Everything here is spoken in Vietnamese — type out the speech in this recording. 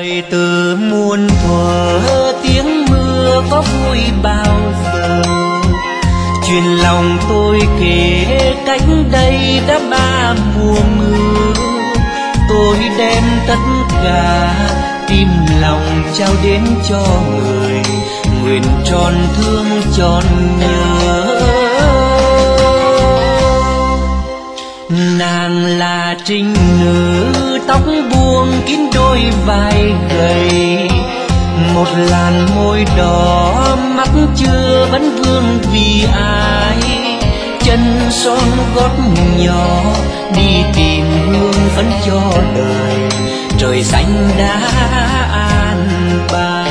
đời từ muôn thuở tiếng mưa có vui bao giờ. Chuyện lòng tôi kể cách đây đã 3 mùa mưa. Tôi đem tất cả tim lòng trao đến cho người, nguyện tròn thương tròn nhớ. Nàng là trinh nữ tóc buông kín đôi vai gầy, một làn môi đỏ mắt chưa vẫn vương vì ai. Chân son gót nhỏ đi tìm hương phấn cho đời, trời xanh đã an bài.